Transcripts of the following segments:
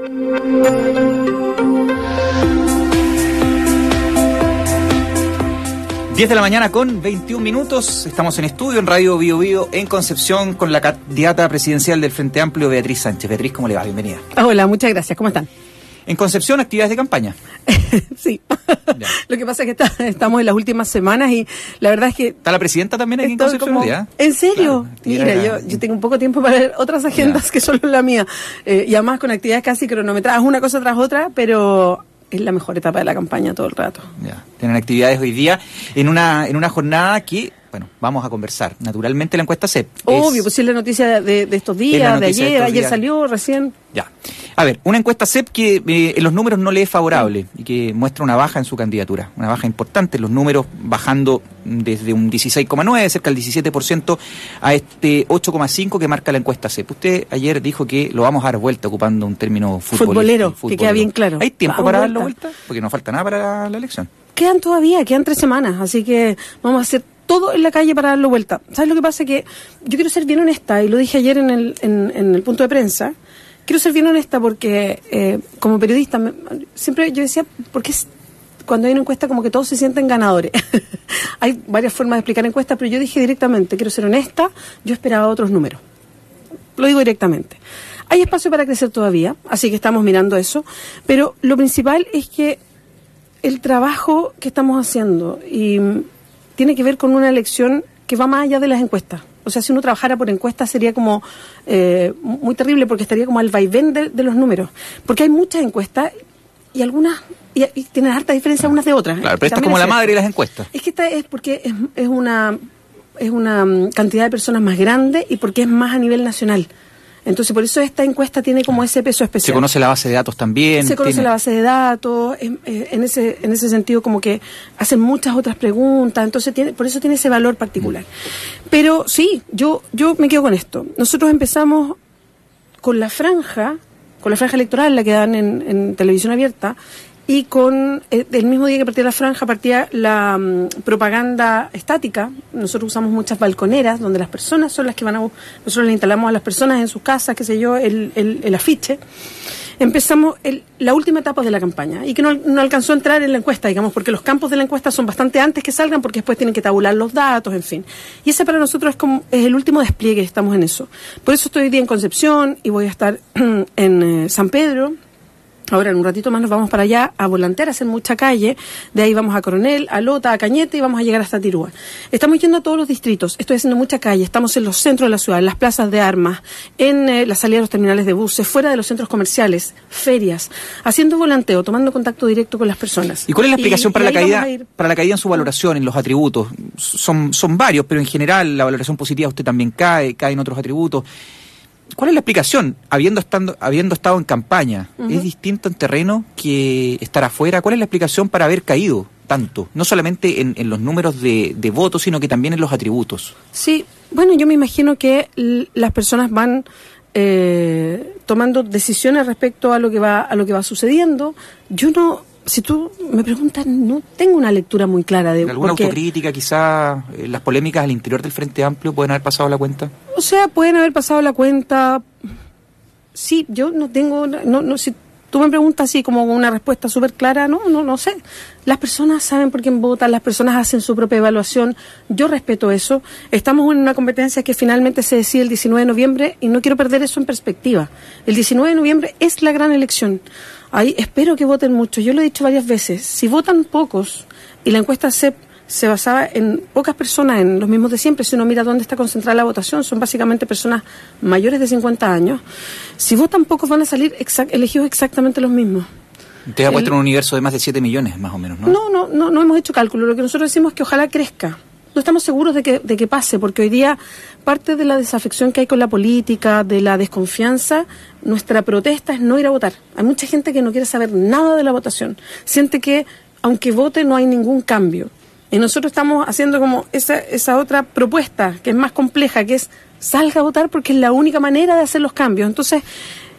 10 de la mañana con 21 minutos. Estamos en estudio en Radio Bio Bio en Concepción con la candidata presidencial del Frente Amplio, Beatriz Sánchez. Beatriz, ¿cómo le va? Bienvenida. Hola, muchas gracias. ¿Cómo están? En Concepción, actividades de campaña. Sí. Lo que pasa es que estamos en las últimas semanas y la verdad es que... ¿Está la presidenta también aquí en Concepción? Como, ¿en serio? Claro, mira, yo tengo un poco de tiempo para ver otras agendas que solo la mía. Y además con actividades casi cronometradas, una cosa tras otra, pero... es la mejor etapa de la campaña todo el rato. Ya. Tienen actividades hoy día en una jornada que, bueno, vamos a conversar. Naturalmente la encuesta CEP. Obvio, pues es la noticia de estos días, de ayer salió recién. Ya. A ver, una encuesta CEP que en los números no le es favorable y que muestra una baja en su candidatura. Una baja importante, los números bajando desde un 16,9, cerca del 17%, a este 8,5 que marca la encuesta CEP. Usted ayer dijo que lo vamos a dar vuelta ocupando un término futbolero. Que queda bien claro. ¿Hay tiempo para darlo vuelta? Porque no falta nada para la elección. Quedan 3 semanas, así que vamos a hacer todo en la calle para darlo vuelta. ¿Sabes lo que pasa? Que yo quiero ser bien honesta, y lo dije ayer en el punto de prensa. Quiero ser bien honesta porque como periodista siempre yo decía, porque cuando hay una encuesta como que todos se sienten ganadores. Hay varias formas de explicar encuestas, pero yo dije directamente, quiero ser honesta, yo esperaba otros números. Lo digo directamente. Hay espacio para crecer todavía, así que estamos mirando eso, pero lo principal es que el trabajo que estamos haciendo y tiene que ver con una elección que va más allá de las encuestas. O sea, si uno trabajara por encuestas sería como muy terrible porque estaría como al vaivén de los números. Porque hay muchas encuestas y algunas y tienen harta diferencia unas de otras. Claro, pero esta es como la madre de las encuestas. Es que esta es porque es una cantidad de personas más grande y porque es más a nivel nacional. Entonces, por eso esta encuesta tiene como ese peso especial. Se conoce la base de datos también. Se conoce la base de datos, en ese sentido como que hacen muchas otras preguntas, entonces por eso tiene ese valor particular. Pero sí, yo me quedo con esto. Nosotros empezamos con la franja electoral, la que dan en televisión abierta, y con el mismo día que partía la franja, partía la propaganda estática. Nosotros usamos muchas balconeras, donde las personas son las que nosotros le instalamos a las personas en sus casas, qué sé yo, el afiche. Empezamos la última etapa de la campaña, y que no alcanzó a entrar en la encuesta, digamos, porque los campos de la encuesta son bastante antes que salgan, porque después tienen que tabular los datos, en fin. Y ese para nosotros es el último despliegue, estamos en eso. Por eso estoy hoy día en Concepción, y voy a estar en San Pedro. Ahora, en un ratito más nos vamos para allá a volantear, a hacer mucha calle. De ahí vamos a Coronel, a Lota, a Cañete y vamos a llegar hasta Tirúa. Estamos yendo a todos los distritos. Estoy haciendo mucha calle. Estamos en los centros de la ciudad, en las plazas de armas, en la salida de los terminales de buses, fuera de los centros comerciales, ferias, haciendo volanteo, tomando contacto directo con las personas. ¿Y cuál es la explicación para la caída en su valoración, en los atributos? Son varios, pero en general la valoración positiva usted también cae en otros atributos. ¿Cuál es la explicación? Habiendo estado en campaña, ¿es distinto en terreno que estar afuera? ¿Cuál es la explicación para haber caído tanto? No solamente en los números de votos, sino que también en los atributos. Sí, bueno, yo me imagino que las personas van tomando decisiones respecto a lo que va sucediendo. Yo no... Si tú me preguntas, no tengo una lectura muy clara de... ¿Alguna autocrítica, quizá las polémicas al interior del Frente Amplio pueden haber pasado la cuenta? O sea, pueden haber pasado la cuenta. Sí, yo no tengo... No, si tú me preguntas así como una respuesta súper clara, no sé. Las personas saben por quién votan, las personas hacen su propia evaluación. Yo respeto eso. Estamos en una competencia que finalmente se decide el 19 de noviembre y no quiero perder eso en perspectiva. El 19 de noviembre es la gran elección. Ahí espero que voten mucho. Yo lo he dicho varias veces. Si votan pocos, y la encuesta CEP se basaba en pocas personas, en los mismos de siempre, si uno mira dónde está concentrada la votación, son básicamente personas mayores de 50 años. Si votan pocos van a salir elegidos exactamente los mismos. Usted ha puesto un universo de más de 7 millones, más o menos, ¿no? No hemos hecho cálculo. Lo que nosotros decimos es que ojalá crezca. No estamos seguros de que pase, porque hoy día parte de la desafección que hay con la política, de la desconfianza, nuestra protesta es no ir a votar. Hay mucha gente que no quiere saber nada de la votación. Siente que, aunque vote, no hay ningún cambio. Y nosotros estamos haciendo como esa otra propuesta, que es más compleja, que es salga a votar porque es la única manera de hacer los cambios. Entonces,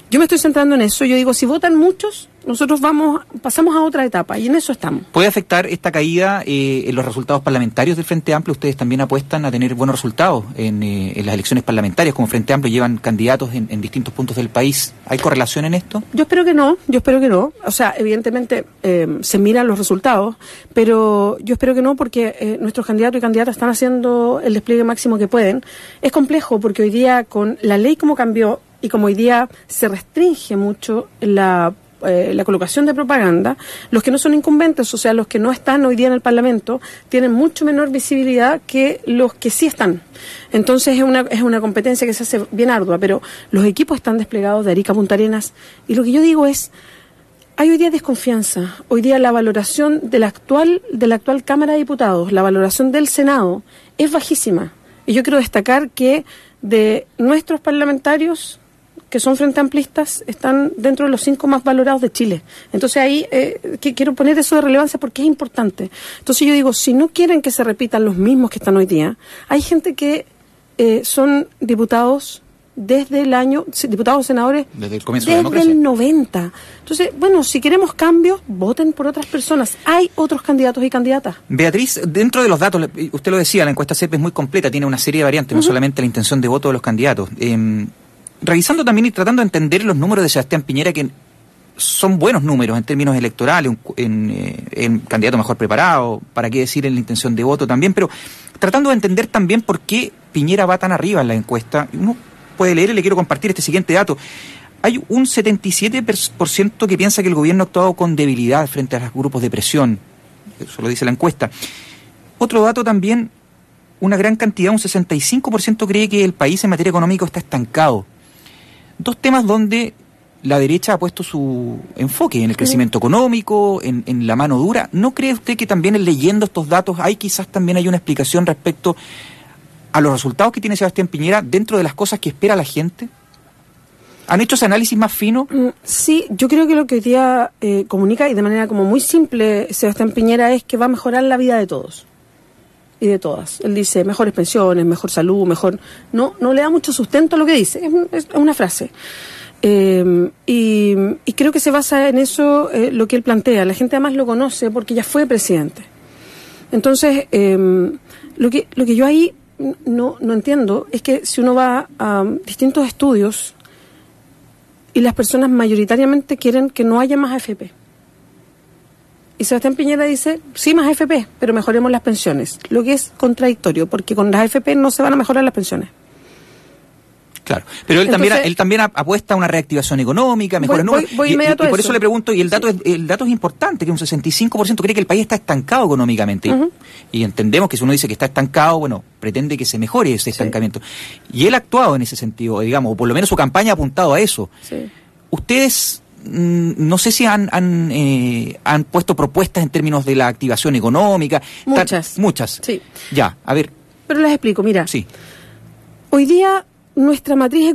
Yo me estoy centrando en eso. Yo digo, si votan muchos, nosotros pasamos a otra etapa y en eso estamos. ¿Puede afectar esta caída en los resultados parlamentarios del Frente Amplio? Ustedes también apuestan a tener buenos resultados en las elecciones parlamentarias. Como Frente Amplio llevan candidatos en distintos puntos del país. ¿Hay correlación en esto? Yo espero que no. O sea, evidentemente se miran los resultados, pero yo espero que no, porque nuestros candidatos y candidatas están haciendo el despliegue máximo que pueden. Es complejo porque hoy día, con la ley como cambió y como hoy día se restringe mucho la colocación de propaganda, los que no son incumbentes, o sea, los que no están hoy día en el Parlamento, tienen mucho menor visibilidad que los que sí están. Entonces es una competencia que se hace bien ardua, pero los equipos están desplegados de Arica a Punta Arenas, y lo que yo digo es, hay hoy día desconfianza. Hoy día la valoración de la actual Cámara de Diputados, la valoración del Senado, es bajísima. Y yo quiero destacar que de nuestros parlamentarios que son frente amplistas, están dentro de los 5 más valorados de Chile. Entonces ahí quiero poner eso de relevancia porque es importante. Entonces yo digo, si no quieren que se repitan los mismos que están hoy día, hay gente que son diputados desde el año, diputados senadores desde el comienzo de la democracia, desde el 90. Entonces, bueno, si queremos cambios, voten por otras personas. Hay otros candidatos y candidatas. Beatriz, dentro de los datos, usted lo decía, la encuesta CEP es muy completa, tiene una serie de variantes, no solamente la intención de voto de los candidatos. Revisando también y tratando de entender los números de Sebastián Piñera, que son buenos números en términos electorales, en candidato mejor preparado, para qué decir en la intención de voto también, pero tratando de entender también por qué Piñera va tan arriba en la encuesta. Uno puede leer y le quiero compartir este siguiente dato. Hay un 77% que piensa que el gobierno ha actuado con debilidad frente a los grupos de presión. Eso lo dice la encuesta. Otro dato también, una gran cantidad, un 65% cree que el país en materia económica está estancado. Dos temas donde la derecha ha puesto su enfoque, en el crecimiento económico, en la mano dura. ¿No cree usted que también leyendo estos datos quizás también hay una explicación respecto a los resultados que tiene Sebastián Piñera dentro de las cosas que espera la gente? ¿Han hecho ese análisis más fino? Sí, yo creo que lo que hoy día comunica, y de manera como muy simple, Sebastián Piñera, es que va a mejorar la vida de todos y de todas. Él dice mejores pensiones, mejor salud, mejor... No le da mucho sustento a lo que dice, es una frase. Y creo que se basa en eso lo que él plantea. La gente además lo conoce porque ya fue presidente. Entonces, lo que yo ahí no entiendo es que si uno va a distintos estudios y las personas mayoritariamente quieren que no haya más AFP. Y Sebastián Piñera dice, sí, más AFP, pero mejoremos las pensiones. Lo que es contradictorio, porque con las AFP no se van a mejorar las pensiones. Claro, pero él también apuesta a una reactivación económica, mejores números. Voy y por eso le pregunto, y el dato es importante, que un 65% cree que el país está estancado económicamente. Y entendemos que si uno dice que está estancado, bueno, pretende que se mejore ese estancamiento. Y él ha actuado en ese sentido, digamos, o por lo menos su campaña ha apuntado a eso. Sí. Ustedes... no sé si han puesto propuestas en términos de la activación económica. Muchas. Sí. Ya, a ver. Pero les explico, mira. Sí. Hoy día nuestra matriz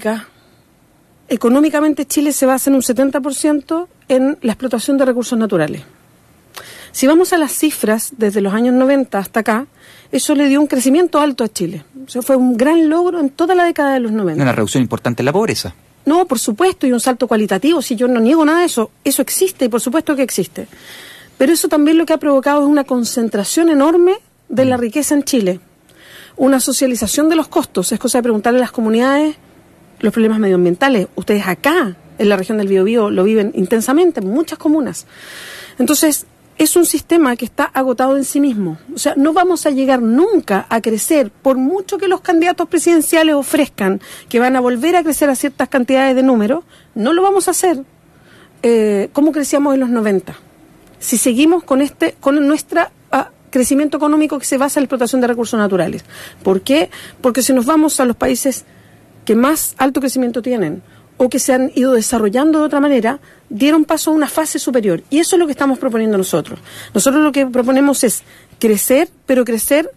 económicamente Chile se basa en un 70% en la explotación de recursos naturales. Si vamos a las cifras desde los años 90 hasta acá, eso le dio un crecimiento alto a Chile. O sea, fue un gran logro en toda la década de los 90. Una reducción importante en la pobreza. No, por supuesto, y un salto cualitativo, si yo no niego nada de eso, eso existe y por supuesto que existe. Pero eso también lo que ha provocado es una concentración enorme de la riqueza en Chile, una socialización de los costos. Es cosa de preguntarle a las comunidades los problemas medioambientales. Ustedes acá, en la región del Biobío, lo viven intensamente, en muchas comunas. Entonces, es un sistema que está agotado en sí mismo. O sea, no vamos a llegar nunca a crecer, por mucho que los candidatos presidenciales ofrezcan que van a volver a crecer a ciertas cantidades de números, no lo vamos a hacer como crecíamos en los 90. Si seguimos con nuestro crecimiento económico que se basa en la explotación de recursos naturales. ¿Por qué? Porque si nos vamos a los países que más alto crecimiento tienen, o que se han ido desarrollando de otra manera, dieron paso a una fase superior. Y eso es lo que estamos proponiendo nosotros. Nosotros lo que proponemos es crecer, pero crecer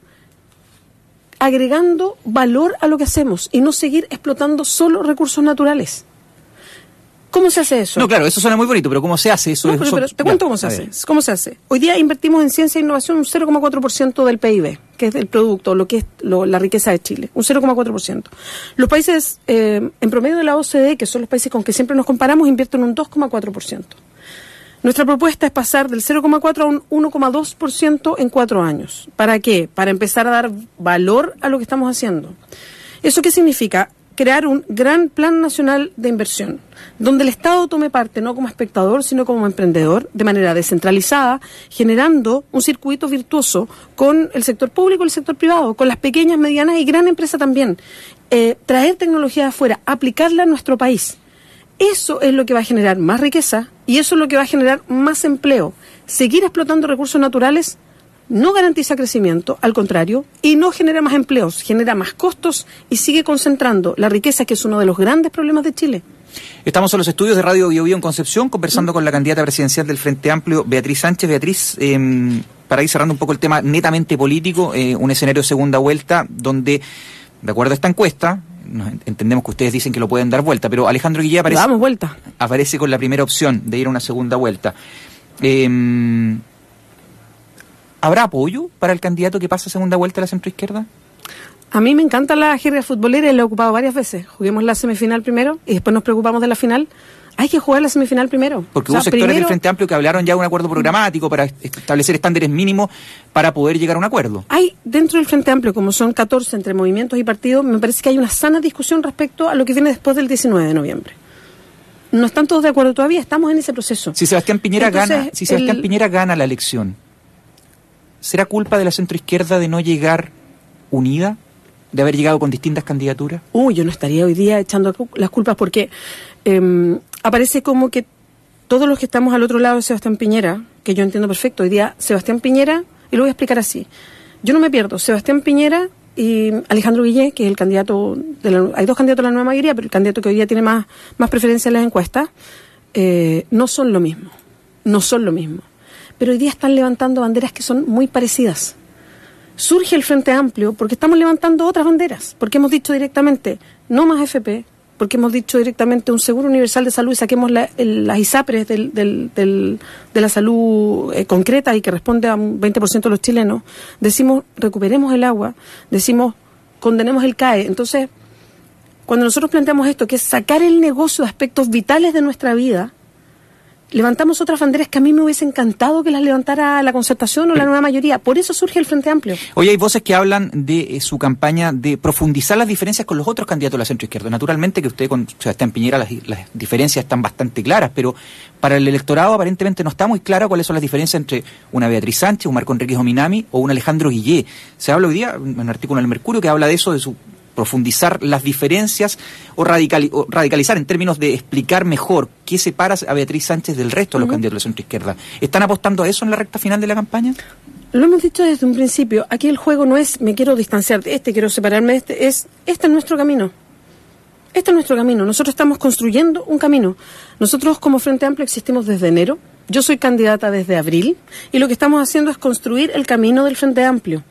agregando valor a lo que hacemos y no seguir explotando solo recursos naturales. ¿Cómo se hace eso? No, claro, eso suena muy bonito, pero ¿cómo se hace eso? No, pero te cuento cómo se hace. ¿Cómo se hace? Hoy día invertimos en ciencia e innovación un 0,4% del PIB, que es el producto, lo que es la riqueza de Chile, un 0,4%. Los países, en promedio de la OCDE, que son los países con que siempre nos comparamos, invierten un 2,4%. Nuestra propuesta es pasar del 0,4 a un 1,2% en 4 años. ¿Para qué? Para empezar a dar valor a lo que estamos haciendo. ¿Eso qué significa? Crear un gran plan nacional de inversión, donde el Estado tome parte no como espectador, sino como emprendedor, de manera descentralizada, generando un circuito virtuoso con el sector público y el sector privado, con las pequeñas, medianas y gran empresas también. Traer tecnología de afuera, aplicarla a nuestro país. Eso es lo que va a generar más riqueza y eso es lo que va a generar más empleo. Seguir explotando recursos naturales no garantiza crecimiento, al contrario, y no genera más empleos, genera más costos y sigue concentrando la riqueza, que es uno de los grandes problemas de Chile. Estamos en los estudios de Radio Bio Bio en Concepción, conversando con la candidata presidencial del Frente Amplio, Beatriz Sánchez. Beatriz, para ir cerrando un poco el tema netamente político, un escenario de segunda vuelta, donde, de acuerdo a esta encuesta, entendemos que ustedes dicen que lo pueden dar vuelta, pero Alejandro Guillé aparece con la primera opción de ir a una segunda vuelta. ¿Habrá apoyo para el candidato que pasa a segunda vuelta a la centroizquierda? A mí me encanta la jerga futbolera y la he ocupado varias veces. Juguemos la semifinal primero y después nos preocupamos de la final. Hay que jugar la semifinal primero. Porque hubo sectores del Frente Amplio que hablaron ya de un acuerdo programático para establecer estándares mínimos para poder llegar a un acuerdo. Hay dentro del Frente Amplio, como son 14 entre movimientos y partidos, me parece que hay una sana discusión respecto a lo que viene después del 19 de noviembre. No están todos de acuerdo todavía, estamos en ese proceso. Si Sebastián Piñera gana la elección, ¿será culpa de la centroizquierda de no llegar unida? ¿De haber llegado con distintas candidaturas? Yo no estaría hoy día echando las culpas porque aparece como que todos los que estamos al otro lado de Sebastián Piñera, que yo entiendo perfecto, hoy día Sebastián Piñera, y lo voy a explicar así. Yo no me pierdo, Sebastián Piñera y Alejandro Guillé, que es el candidato, hay dos candidatos de la nueva mayoría, pero el candidato que hoy día tiene más preferencia en las encuestas, no son lo mismo. Pero hoy día están levantando banderas que son muy parecidas. Surge el Frente Amplio porque estamos levantando otras banderas, porque hemos dicho directamente no más FP, porque hemos dicho directamente un seguro universal de salud y saquemos las ISAPRES de la salud concreta y que responde a un 20% de los chilenos. Decimos recuperemos el agua, decimos condenemos el CAE. Entonces, cuando nosotros planteamos esto, que es sacar el negocio de aspectos vitales de nuestra vida, levantamos otras banderas que a mí me hubiese encantado que las levantara la Concertación o la nueva mayoría. Por eso surge el Frente Amplio. Hoy hay voces que hablan de su campaña de profundizar las diferencias con los otros candidatos de la centroizquierda. Naturalmente que usted con Sebastián Piñera las diferencias están bastante claras, pero para el electorado aparentemente no está muy claro cuáles son las diferencias entre una Beatriz Sánchez, un Marco Enríquez Ominami o un Alejandro Guillé. Se habla hoy día, en un artículo en El Mercurio, que habla de eso, de su profundizar las diferencias o radicalizar en términos de explicar mejor qué separa a Beatriz Sánchez del resto de los candidatos de la centroizquierda. ¿Están apostando a eso en la recta final de la campaña? Lo hemos dicho desde un principio. Aquí el juego no es me quiero distanciar de quiero separarme de este. Este es nuestro camino. Este es nuestro camino. Nosotros estamos construyendo un camino. Nosotros como Frente Amplio existimos desde enero. Yo soy candidata desde abril y lo que estamos haciendo es construir el camino del Frente Amplio.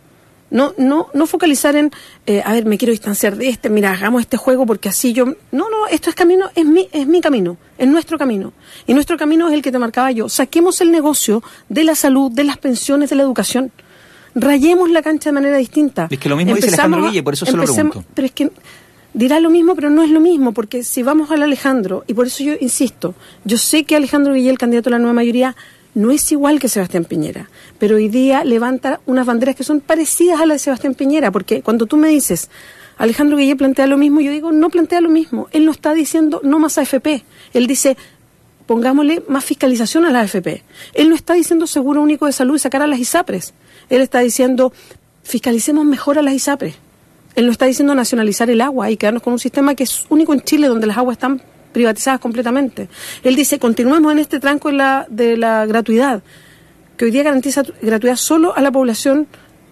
No focalizar en, me quiero distanciar de mira, hagamos este juego porque así yo... No, esto es camino, es mi camino, es nuestro camino. Y nuestro camino es el que te marcaba yo. Saquemos el negocio de la salud, de las pensiones, de la educación. Rayemos la cancha de manera distinta. Es que lo mismo dice Alejandro Guille, por eso se lo pregunto. Pero es que dirá lo mismo, pero no es lo mismo, porque si vamos al Alejandro, y por eso yo insisto, yo sé que Alejandro Guille, el candidato de la nueva mayoría, no es igual que Sebastián Piñera, pero hoy día levanta unas banderas que son parecidas a las de Sebastián Piñera, porque cuando tú me dices, Alejandro Guillé plantea lo mismo, yo digo, no plantea lo mismo. Él no está diciendo no más AFP, él dice, pongámosle más fiscalización a la AFP. Él no está diciendo seguro único de salud y sacar a las ISAPRES, él está diciendo, fiscalicemos mejor a las ISAPRES. Él no está diciendo nacionalizar el agua y quedarnos con un sistema que es único en Chile, donde las aguas están privatizadas completamente. Él dice, continuemos en este tranco de la gratuidad, que hoy día garantiza gratuidad solo a la población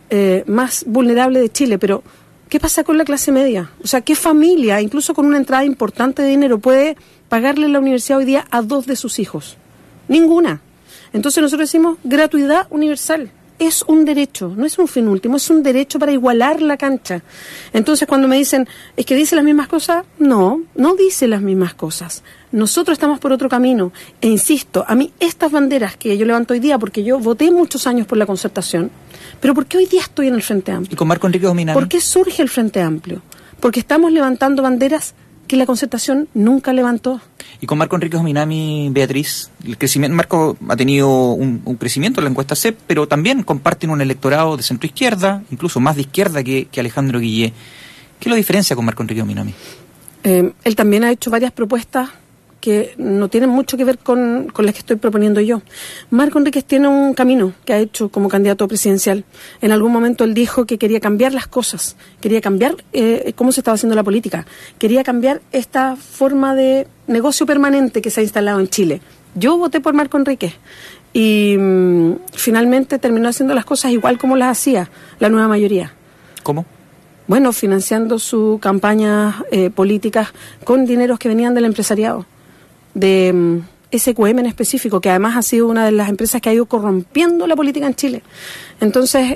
más vulnerable de Chile, pero ¿qué pasa con la clase media? O sea, ¿qué familia, incluso con una entrada importante de dinero, puede pagarle la universidad hoy día a 2 de sus hijos? Ninguna. Entonces nosotros decimos gratuidad universal. es un derecho, no es un fin último, es un derecho para igualar la cancha. Entonces cuando me dicen, es que dice las mismas cosas, no dice las mismas cosas. Nosotros estamos por otro camino. E insisto, a mí estas banderas que yo levanto hoy día, porque yo voté muchos años por la concertación, pero ¿por qué hoy día estoy en el Frente Amplio? ¿Y con Marco Enrique Dominami? ¿Por qué surge el Frente Amplio? Porque estamos levantando banderas que la concertación nunca levantó. Y con Marco Enrique Dominami, Beatriz, el crecimiento, Marco ha tenido un crecimiento en la encuesta CEP, pero también comparten un electorado de centro-izquierda, incluso más de izquierda que Alejandro Guillé. ¿Qué lo diferencia con Marco Enrique Dominami? Él también ha hecho varias propuestas que no tienen mucho que ver con las que estoy proponiendo yo. Marco Enríquez tiene un camino que ha hecho como candidato presidencial. En algún momento él dijo que quería cambiar las cosas, quería cambiar cómo se estaba haciendo la política, quería cambiar esta forma de negocio permanente que se ha instalado en Chile. Yo voté por Marco Enríquez y finalmente terminó haciendo las cosas igual como las hacía la nueva mayoría. ¿Cómo? Bueno, financiando sus campañas políticas con dineros que venían del empresariado, de SQM en específico, que además ha sido una de las empresas que ha ido corrompiendo la política en Chile. Entonces,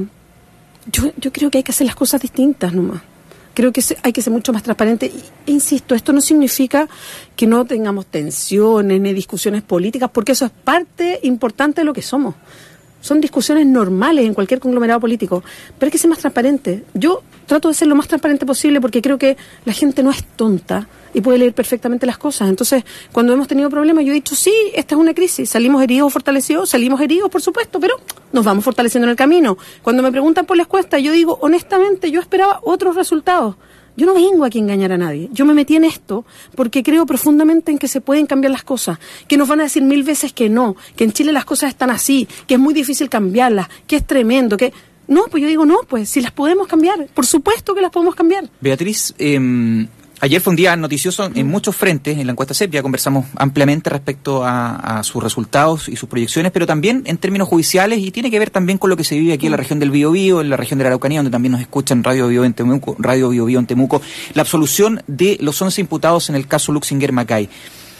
yo creo que hay que hacer las cosas distintas nomás. Creo que hay que ser mucho más transparente. E insisto, esto no significa que no tengamos tensiones ni discusiones políticas, porque eso es parte importante de lo que somos. Son discusiones normales en cualquier conglomerado político, pero hay que ser más transparente. Yo trato de ser lo más transparente posible porque creo que la gente no es tonta y puede leer perfectamente las cosas. Entonces, cuando hemos tenido problemas, yo he dicho, sí, esta es una crisis, salimos heridos o fortalecidos, salimos heridos, por supuesto, pero nos vamos fortaleciendo en el camino. Cuando me preguntan por la encuesta, yo digo, honestamente, yo esperaba otros resultados. Yo no vengo aquí a engañar a nadie. Yo me metí en esto porque creo profundamente en que se pueden cambiar las cosas, que nos van a decir 1000 veces que no, que en Chile las cosas están así, que es muy difícil cambiarlas, que es tremendo, que... No, pues yo digo, no, pues si las podemos cambiar, por supuesto que las podemos cambiar. Beatriz, ayer fue un día noticioso en muchos frentes, en la encuesta CEP, ya conversamos ampliamente respecto a sus resultados y sus proyecciones, pero también en términos judiciales, y tiene que ver también con lo que se vive aquí en la región del Biobío, en la región de la Araucanía, donde también nos escuchan Radio Biobío en Temuco, la absolución de los 11 imputados en el caso Luxinger-Macay.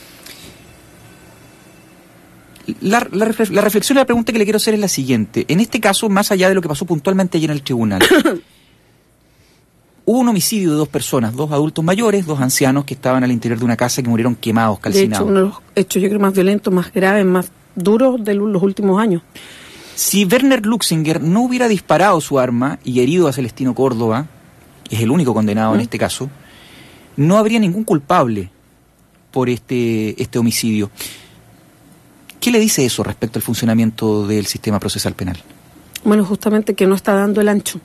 La reflexión y la pregunta que le quiero hacer es la siguiente. En este caso, más allá de lo que pasó puntualmente ayer en el tribunal, hubo un homicidio de 2 personas, 2 adultos mayores, 2 ancianos que estaban al interior de una casa que murieron quemados, calcinados. De hecho, uno de los hechos, yo creo, más violentos, más graves, más duros de los últimos años. Si Werner Luxinger no hubiera disparado su arma y herido a Celestino Córdoba, que es el único condenado en este caso, no habría ningún culpable por este homicidio. ¿Qué le dice eso respecto al funcionamiento del sistema procesal penal? Bueno, justamente que no está dando el ancho.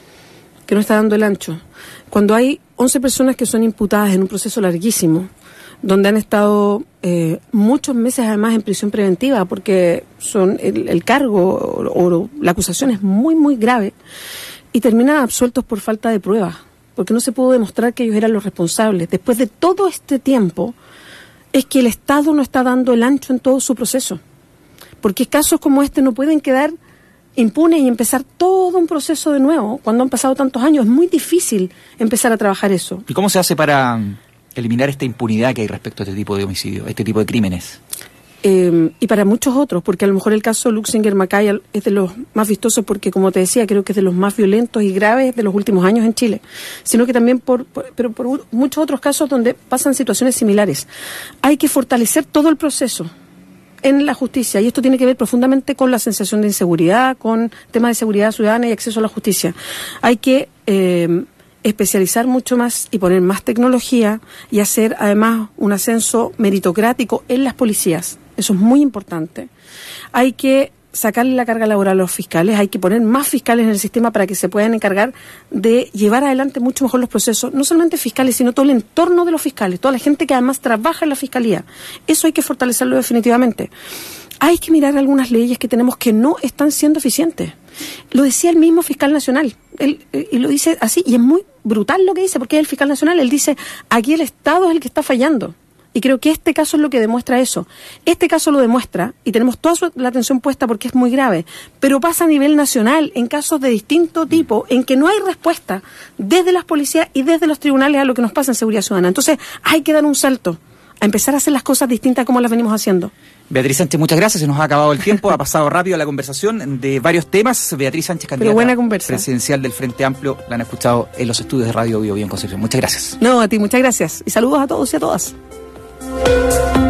Cuando hay 11 personas que son imputadas en un proceso larguísimo, donde han estado muchos meses además en prisión preventiva, porque son el cargo o la acusación es muy, muy grave, y terminan absueltos por falta de pruebas, porque no se pudo demostrar que ellos eran los responsables. Después de todo este tiempo, es que el Estado no está dando el ancho en todo su proceso, porque casos como este no pueden quedar impunes y empezar todo un proceso de nuevo. Cuando han pasado tantos años es muy difícil empezar a trabajar eso. ¿Y cómo se hace para eliminar esta impunidad que hay respecto a este tipo de homicidios, a este tipo de crímenes? Y para muchos otros, porque a lo mejor el caso Luxinger-Macay es de los más vistosos porque, como te decía, creo que es de los más violentos y graves de los últimos años en Chile, sino que también por muchos otros casos donde pasan situaciones similares. Hay que fortalecer todo el proceso en la justicia, y esto tiene que ver profundamente con la sensación de inseguridad, con temas de seguridad ciudadana y acceso a la justicia. Hay que especializar mucho más y poner más tecnología y hacer además un ascenso meritocrático en las policías. Eso es muy importante. Hay que sacarle la carga laboral a los fiscales, hay que poner más fiscales en el sistema para que se puedan encargar de llevar adelante mucho mejor los procesos, no solamente fiscales, sino todo el entorno de los fiscales, toda la gente que además trabaja en la fiscalía. Eso hay que fortalecerlo definitivamente. Hay que mirar algunas leyes que tenemos que no están siendo eficientes. Lo decía el mismo fiscal nacional, y lo dice así, y es muy brutal lo que dice, porque es el fiscal nacional. Él dice, aquí el Estado es el que está fallando. Y creo que este caso es lo que demuestra eso. Este caso lo demuestra, y tenemos toda la atención puesta porque es muy grave, pero pasa a nivel nacional, en casos de distinto tipo, en que no hay respuesta desde las policías y desde los tribunales a lo que nos pasa en seguridad ciudadana. Entonces hay que dar un salto, a empezar a hacer las cosas distintas como las venimos haciendo. Beatriz Sánchez, muchas gracias. Se nos ha acabado el tiempo, ha pasado rápido la conversación de varios temas. Beatriz Sánchez, candidata presidencial del Frente Amplio, la han escuchado en los estudios de Radio Bio Bio en Concepción. Muchas gracias. No, a ti, muchas gracias. Y saludos a todos y a todas.